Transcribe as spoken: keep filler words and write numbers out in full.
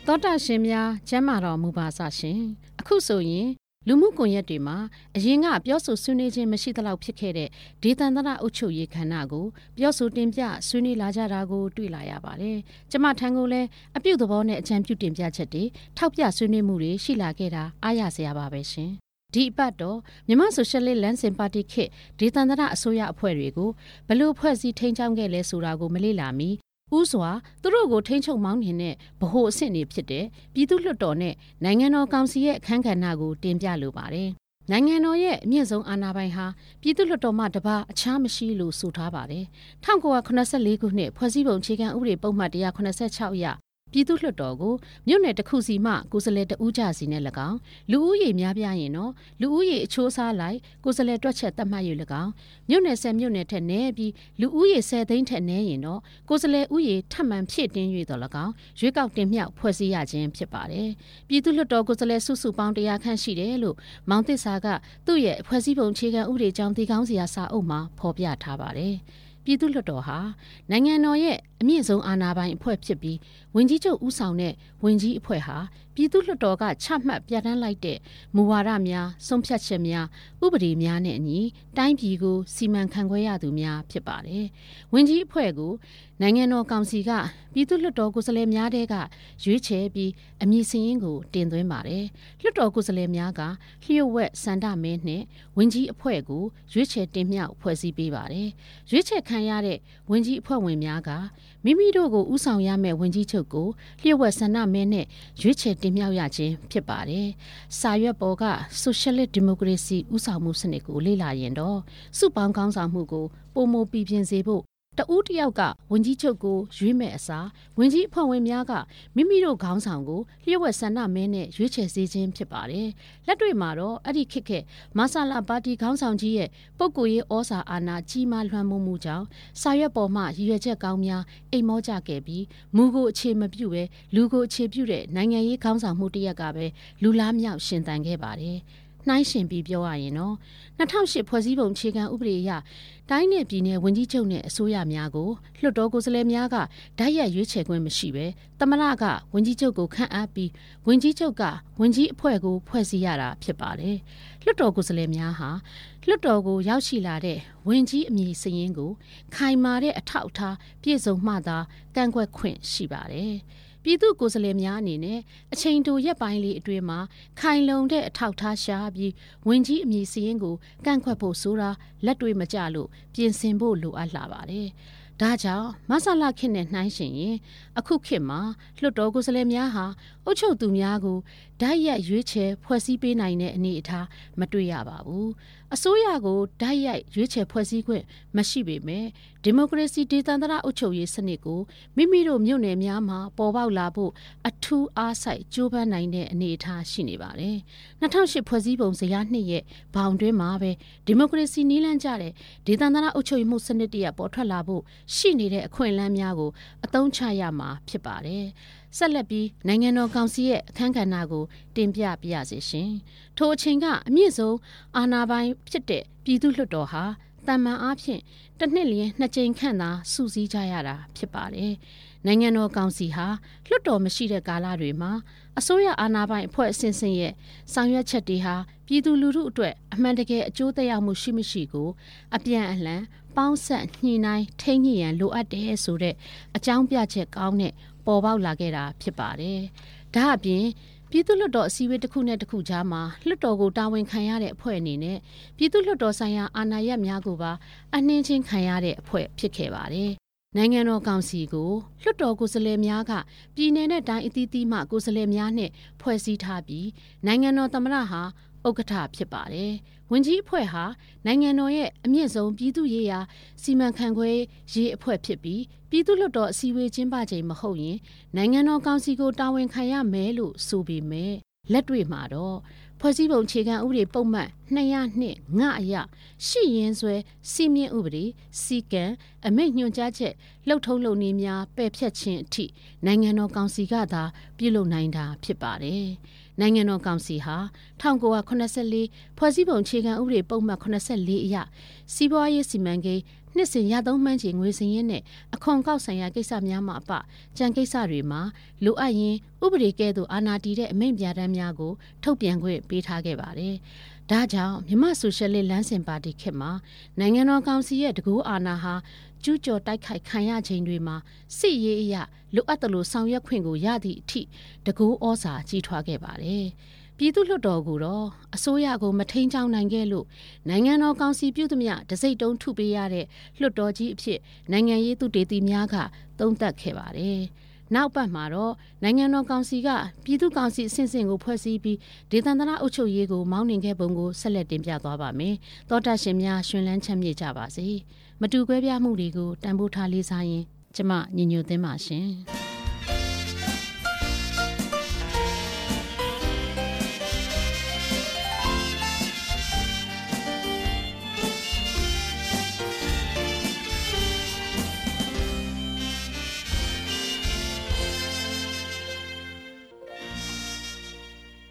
သောတာရှင်များကျမ်းမာတော်မူပါစရှင်အခုဆိုရင်လူမှုကွန်ရက်တွေမှာအရင်ကပြောဆိုဆွေးနွေးခြင်းမရှိသလောက်ဖြစ်ခဲ့တဲ့ဒေသန္တရအုပ်ချုပ်ရေးခန္ဓာကိုပြောဆိုတင်ပြဆွေးနွေးလာကြတာကိုတွေ့လာရပါတယ်ကျမထံကိုလည်းအပြုသဘောနဲ့အကြံပြုတင်ပြချက်တွေထောက်ပြဆွေးနွေးမှုတွေရှိလာခဲ့တာအားရစရာပါပဲရှင်ဒီအပတ်တော့မြန်မာဆိုရှယ်လစ်လမ်းစဉ်ပါတီခေတ်ဒေသန္တရအစိုးရအဖွဲ့တွေကိုဘယ်လိုဖွဲ့စည်းထိန်းကျောင်းခဲ့လဲဆိုတာကိုမလေ့လာမီဥစွာသူတို့ကိုထိန်းချုပ်မောင်းနှင်တဲ့ဗဟိုအဆင့်တွေဖြစ်တဲ့ပြည်သူ့လွှတ်တော်နဲ့နိုင်ငံတော်ကောင်စီရဲ့အခမ်းကဏ္ဍကိုတင်ပြလိုပါတယ်။နိုင်ငံတော်ရဲ့အမြင့်ဆုံးအာဏာပိုင်ဟာပြည်သူ့လွှတ်တော်မှတပါအခြားမရှိလို့ဆိုထားပါတယ်။၁၉၇၄ခုနှစ်ဖွဲ့စည်းပုံအခြေခံဥပဒေပုံမှန်၁၇၆အရပြည်သူ့လွှတ်တော်ကိုမြို့နယ်တစ်ခုစီမှကိုယ်စားလှယ်တဦးကြစီနဲ့၎င်းလူဦးရေများပြားရင်တော့လူဦးရေအချိုးအစားလိုက်ကိုယ်စားလှယ်တွက်ချက်သတ်မှတ်၍၎င်းမြို့နယ်ဆယ်မြို့နယ်ထက်နည်းပြီးလူဦးရေဆယ်သိန်းထက်နည်းရင်တော့ကိုယ်စားလှယ်ဦးရေထပ်မံဖြည့်တင်း၍တော့၎င်းရွေးကောက်တင်မြှောက်ဖွဲ့စည်းရခြင်းဖြစ်ပါတယ်ပြည်သူ့လွှတ်တော်ကိုယ်စားလှယ်စုစုပေါင်းတရားခန့်ရှိတယ်လို့မောင်သစ္စာကသူ့ရဲ့ဖွဲ့စည်းပုံအခြေခံဥပဒေကြောင်းတည်ကောင်းစရာစာအုပ်မှာဖော်ပြထားပါတယ်ပြည်သူ့လွှတ်တော်ဟာနိုင်ငံတော်ရဲ့အမြင့်ဆုံးအာဏာပိုင်အဖွဲ့ဖြစ်ပြီးဝန်ကြီးချုပ်ဦးဆောင်တဲ့ဝန်ကြီးအဖွဲ့ဟာပြည်သူ့လွှတ်တော်ကချမှတ်ပြဋ္ဌာန်းလိုက်တဲ့မူဝါဒများဆုံးဖြတ်ချက်များဥပဒေများနဲ့အညီတိုင်းပြည်ကိုစီမံခန့်ခွဲရသူများဖြစ်ပါတယ်။ဝန်ကြီးအဖွဲ့ကိုနိုင်ငံတော်ကောင်စီကပြည်သူ့လွှတ်တော်ကိုယ်စားလှယ်များတဲကရွေးချယ်ပြီးအမည်စာရင်းကိုတင်သွင်းပါတယ်။လွှတ်တော်ကိုယ်စားလှယ်များကလျှို့ဝှက်စန္ဒမဲနဲ့ဝန်ကြီးအဖွဲ့ကိုရွေးချယ်တင်မြှောက်ဖွဲ့စည်းပေးပါတယ်။ရွေးချယ်ခံရတဲ့ဝန်ကြီးအဖွဲ့ဝင်များကမိမိတို့ကိုဦးဆောင်ရမယ့်ဝန်ကြီးချုပ်ကိုလျှို့ဝှက်ဆန္ဒမဲနဲ့ရွေးချယ်တင်မြှောက်ရခြင်းဖြစ်ပါတယ်။စာရွက်ပေါ်ကဆိုရှယ်လစ်ဒီမိုကရေစီဦးဆောင်မှုစနစ်ကိုလေ့လာရင်တော့စုပေါင်းကောင်းဆောင်မှုကိုပုံမပြပြင်စေဖို့တဦးတယောက်ကဝန်ကြီးချုပ်ကိုရွေးမဲ့အစားဝန်ကြီးအဖွဲ့ဝင်များကမိမိတို့ခေါင်းဆောင်ကိုလျှို့ဝှက်ဆန္ဒမဲနဲ့ရွေးချယ်စေခြင်းဖြစ်ပါတယ်။လက်တွေ့မှာတော့အဲ့ဒီခေတ်ခေတ်မဆလာပါတီခေါင်းဆောင်ကြီးရဲ့ပုဂ္ဂိုလ်ရေးဩဇာအာဏာကြီးမားလွှမ်းမိုးမှုကြောင့်စာရွက်ပေါ်မှရည်ရွယ်ချက်ကောင်းများအိမ်မောကြခဲ့ပြီးမူကိုအခြေမပြုဘဲလူကိုအခြေပြုတဲ့နိုင်ငံရေးခေါင်းဆောင်မှုတစ်ရပ်ကပဲလူလားမြောက်ရှင်သန်ခဲ့ပါတယ်။နှိုင်းရှင်ပြီးပြောရရင်တော့၂၀၀၈ဖွဲ့စည်းပုံအခြေခံဥပဒေအရတိုင်းနယ်ပြည်နယ်ဝန်ကြီးချုပ်နဲ့အစိုးရများကိုလွှတ်တော်ကိုယ်စားလှယ်များကဓာတ်ရိုက်ရွေးချယ်ခွင့်မရှိဘဲသမ္မတကဝန်ကြီးချုပ်ကိုခန့်အပ်ပြီးဝန်ကြီးချုပ်ကဝန်ကြီးအဖွဲ့ကိုဖွဲ့စည်းရတာဖြစ်ပါတယ်။လွှတ်တော်ကိုယ်စားလှယ်များဟာလွှတ်တော်ကိုရောက်ရှိလာတဲ့ဝန်ကြီးအမည်စာရင်းကိုခိုင်မာတဲ့အထောက်အထားပြည့်စုံမှသာကန့်ကွက်ခွင့်ရှိပါတယ်။ပြည်သူ့ကိုယ်စားလှယ်များအနေနဲ့အချိန်တိုရက်ပိုင်းလေးအတွင်းမှာခိုင်လုံတဲ့အထောက်ထားရှာပြီးဝန်ကြီးအမည်စရင်းကိုကန့်ကွက်ဖို့ဆိုတာလက်တွေ့မကျလို့ပြင်ဆင်ဖို့လိုအပ်လာပါတယ်။ဒါကြောင့်မဆလာခေတ်နဲ့နှိုင်းရှင်ရင်အခုခေတ်မှာလွှတ်တော်ကိုယ်စားလှယ်များဟာအုပ်ချုပ်သူများကိုဓာတ်ရိုက်ရွေးချယ်ဖွဲ့စည်းပေးနိုင်တဲ့အနေအထားမတွေ့ရပါဘူး။အစိုးရကိုဓာတ်ရိုက်ရွေးချယ်ဖွဲ့စည်းခွင့်မရှိပေမဲ့ဒီမိုကရေစီဒေသန္တရအုပ်ချုပ်ရေးစနစ်ကိုမိမိတို့မြို့နယ်များမှာပေါ်ပေါက်လာဖို့အထူးအားစိုက်ကြိုးပမ်းနိုင်တဲ့အနေအထားရှိနေပါတယ်။၂၀၀၈ဖွဲ့စည်းပုံဇယားနှစ်ရဲ့ဘောင်တွင်းမှာပဲဒီမိုကရေစီနည်းလမ်းကျတဲ့ဒေသန္တရအုပ်ချုပ်ရေးမှုစနစ်တရပေါ်ထွက်လာဖို့ရှိနေတဲ့အခွင့်အလမ်းများကိုအသုံးချရမှာဖြစ်ပါတယ်။ဆက်လက်ပြီးနိုင်ငံတော်ကောင်စီရဲ့အခမ်းကဏ္ဍကိုတင်ပြပြရစီရှင်။ထိုအချိန်ကအမြင့်ဆုံးအာဏာပိုင်ဖြစ်တဲ့ပြည်သူ့လွှတ်တော်ဟာတမန်အားဖြင့်တစ်နှစ်လျင်နှစ်ကြိမ်ခန့်သာစုစည်းကြရတာဖြစ်ပါတယ်။နိုင်ငံတော်ကောင်စီဟာလွှတ်တော်မရှိတဲ့ကာလတွေမှာအစိုးရအာဏာပိုင်အဖွဲ့အဆင့်ဆင့်ရဲ့ဆောင်ရွက်ချက်တွေဟာပြည်သူလူထုအတွက်အမှန်တကယ်အကျိုးသက်ရောက်မှုရှိမရှိကိုအပြန်အလှန်ပေါင်းဆက်ညှိနှိုင်းထိန်းညှိရန်လိုအပ်တယ်ဆိုတဲ့အကြောင်းပြချက်ကောင်းတဲ့ပေါ်ပေါက်လာခဲ့တာဖြစ်ပါတယ်။ဒါအပြင်ပြည်သူ့လွှတ်တော်အစည်းအဝေးတစ်ခုနဲ့တစ်ခုကြားမှာလွှတ်တော်ကိုတာဝန်ခံရတဲ့အဖွဲ့အနေနဲ့ပြည်သူ့လွှတ်တော်ဆိုင်ရာအာဏာရပ်များကိုပါအနှင်းချင်းခံရတဲ့အဖွဲ့ဖြစ်ခဲ့ပါတယ်။နိုင်ငံတော်ကောင်စီကိုလွှတ်တော်ကိုယ်စားလှယ်များကပြည်내နဲ့တိုင်းအသီးသီးမှကိုယ်စားလှယ်များနဲ့ဖွဲ့စည်းထားပြီးနိုင်ငံတော်သမ္မတဟာဥက္ကဋ္ဌဖြစ်ပါတယ်။ဝန်ကြီးအဖွဲ့ဟာနိုင်ငံတော်ရဲ့အမြင့်ဆုံးပြည်သူ့ရေးရာစီမံခန့်ခွဲရေးအဖွဲ့ဖြစ်ပြီးပြည်သူ့လွှတ်တော်အစည်းအဝေးကျင်းပချိန်မဟုတ်ရင်နိုင်ငံတော်ကောင်စီကိုတာဝန်ခံရမယ်လို့ဆိုပေမဲ့လက်တွေ့မှာတော့ဖွဲ့စည်းပုံအခြေခံဥပဒေပုံမှန်၂၀၂ငါအရရှိရင်းဆွဲစီမင်းဥပဒေစီကံအမိန့်ညွှန်ကြားချက်လှုပ်ထုံးလုပ်နည်းများပယ်ဖျက်ခြင်းအထိနိုင်ငံတော်ကောင်စီကသာပြုလုပ်နိုင်တာဖြစ်ပါတယ်။နိုင်ငံတော်ကောင်စီဟာ၁၉၇၄ဖွဲ့စည်းပုံအခြေခံဥပဒေပုံမှန်၇၄အရစီးပွားရေးစီမံကိန်းနှစ်စဉ်ရသုံးမှန်းချေငွေစရင်းနဲ့အခွန်ကောက်ဆိုင်ရာကိစ္စများမှာအပကြံကိစ္စတွေမှာလိုအပ်ရင်ဥပဒေကဲ့သို့အာဏာတည်တဲ့အမိန့်ပြဋ္ဌာန်းများကိုထုတ်ပြန်ခွင့်ပေးထားခဲ့ပါတယ်။ဒါကြောင့်မြန်မာဆိုရှယ်လစ်လမ်းစဉ်ပါတီခေတ်မှာနိုင်ငံတော်ကောင်စီရဲ့တကူအာဏာဟာကျူးကျော်တိုက်ခိုက်ခံရခြင်းတွေမှာစစ်ရေးအရလိုအပ်သလိုဆောင်ရွက်ခွင့်ကိုရသည့်အထိတကူဩဇာကြီးထွားခဲ့ပါတယ်။ပြည်သူ့လွှတ်တော်ကတော့အစိုးရကိုမထိန်ချောင်းနိုင်ခဲ့လို့နိုင်ငံတော်ကောင်စီပြုသမျှတစိမ့်တုံးထုပေးရတဲ့လွှတ်တော်ကြီးအဖြစ်နိုင်ငံရေးသူတေသီများကသုံးသပ်ခဲ့ပါတယ်။နောက်ပတ်မှာတော့နိုင်ငံတော်ကောင်စီကပြည်သူ့ကောင်စီအဆင့်ဆင့်ကိုဖွဲ့စည်းပြီးဒေသန္တရအုပ်ချုပ်ရေးကိုမောင်းနှင်ခဲ့ပုံကိုဆက်လက်တင်ပြသွားပါမယ်။သောတာရှင်များရှင်လန်းချမ်းမြေ့ကြပါစေ။မတူကွဲပြားမှုတွေကိုတန်ဖိုးထားလေးစားရင်ကျမညီညွတ်သင်းပါရှင်။